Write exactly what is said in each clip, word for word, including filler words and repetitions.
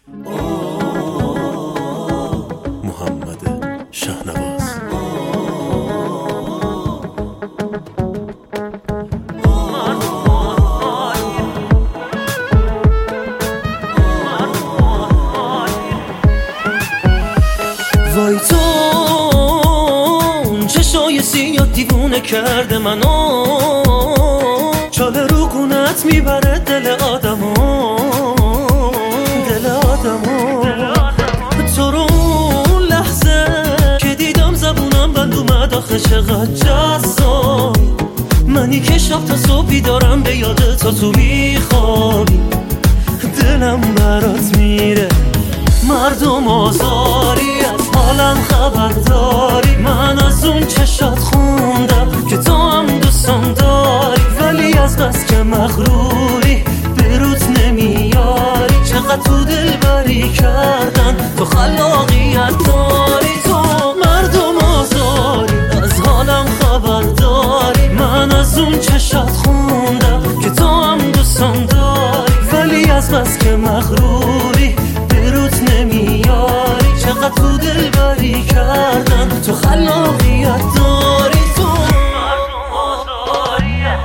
محمد شهنواز. وای تو اون چشای سیاه دیوونه کرده منو، چاله رو گونت میبره دل آدمو، دل آدمو. تو رو اون لحظه که دیدم زبونم بند اومد آخه چقدر جذاب، منی که شب تا صبح بیدارم به یاد تا تو بیخوابی، دلم برات میره مردم آزاری، از حالم خبرداری، من از اون چشات خوندم که تو هم دوستم داری، ولی از بس که مغروری به روت نمیاری، چقدر تو دل بری کردن تو خلاقیت داری، تو مردم آزاری، از حالم خبرداری، من از اون چشات خوندم که تو هم دوستم داری، ولی از بس که مغروری به روت نمیاری، چقدر تو دل بری کردن تو خلاقیت داری، تو مردم آزاریه.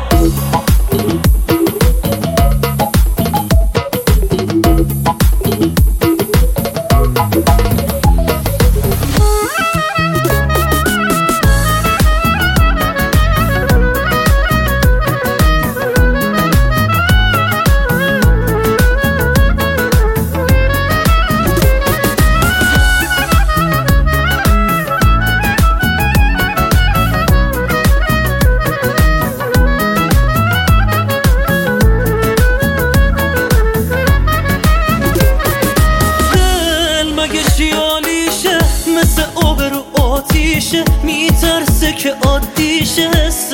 مثل آب رو آتیشه میترسه که عادیشه،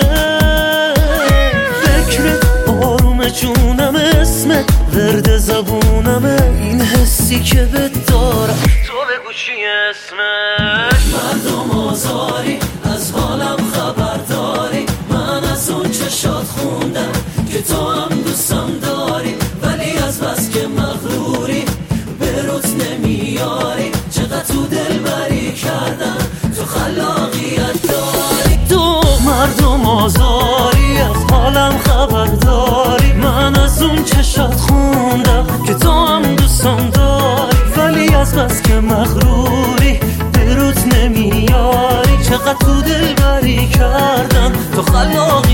فکرت آروم جونم، اسمت ورد زبونمه، این حسی که بهت دارم تو بگو چی اسمش. مردم آزاری، از حالم خبرداری، من از اون چشات خوندم که تو هم دوستم داری، ولی از بس که مغروری به روت نمیاری، چقدر تو دل بری کردن تو خلاقیت داری، تو مردم آزاری، از حالم خبرداری، من از اون چشات خوندم که تو هم دوستم داری، ولی از بس که مغروری به روت نمیاری، چقدر تو دل بری کردن تو خلاقیت